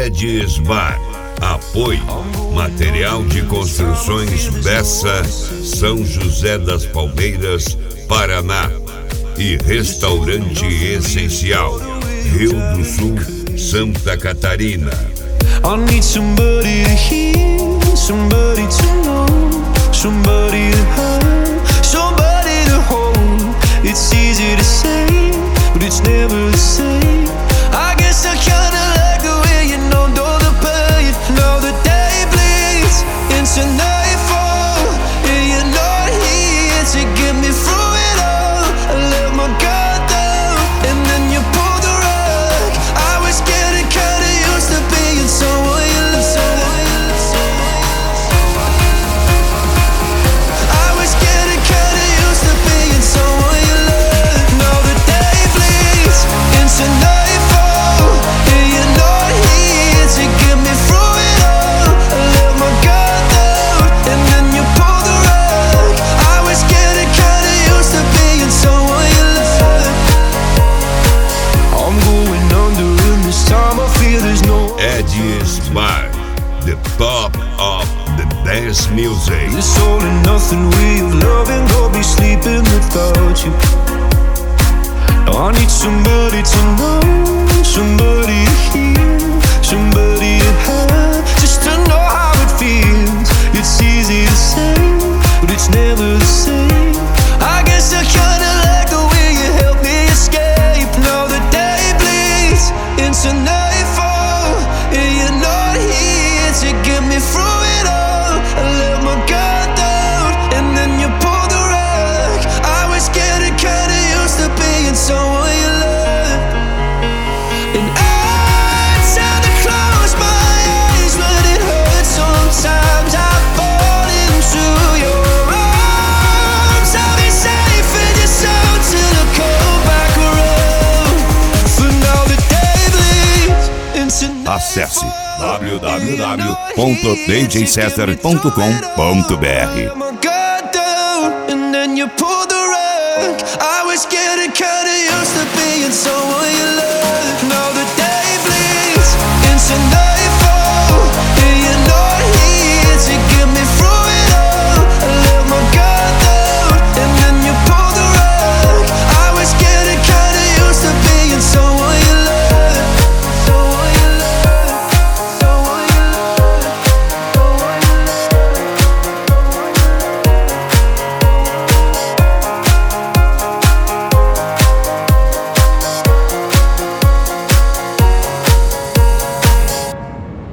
Edis Bar. Apoio Material de Construções Bessa, São José das Palmeiras, Paraná. E Restaurante Essencial, Rio do Sul, Santa Catarina. I need somebody to hear, somebody to know, somebody to have, somebody to hold. It's easy to say, but it's never the same. I guess I kinda like the way you know the pain. Now the day bleeds into nightfall, and you're not here to get me through it all. I let my guard down, and then you pulled the rug. I was getting kinda used to being someone you love. I was getting kinda used to being someone you love. Now the day bleeds into nightfall, and you're not here to get me through it all. I let my guard down, and then you pulled the rug. I was getting kinda used to being someone you love. I'm going under, and this time I feel there's no Edis Bar, the top of the dance music. this all and nothing way of loving, go be sleeping without you. I need somebody to know, somebody to hear, somebody to have, just to know how it feels. It's easy to say, but it's never the same. I guess I kinda like the way you help me escape. Now the day bleeds into nightfall, and you're not here to get me through it all. I let my guard down, and then you pulled the rug. I was getting kinda used to being someone you love. And I tend to close my eyes, but it hurts sometimes. I fall into your arms. I'll be safe in your soul till I come back around. For now the day bleeds into Acesse nightfall. www.djcesar.com.br. My guard down, and then you pulled the rug. I was getting kinda used to being someone you love.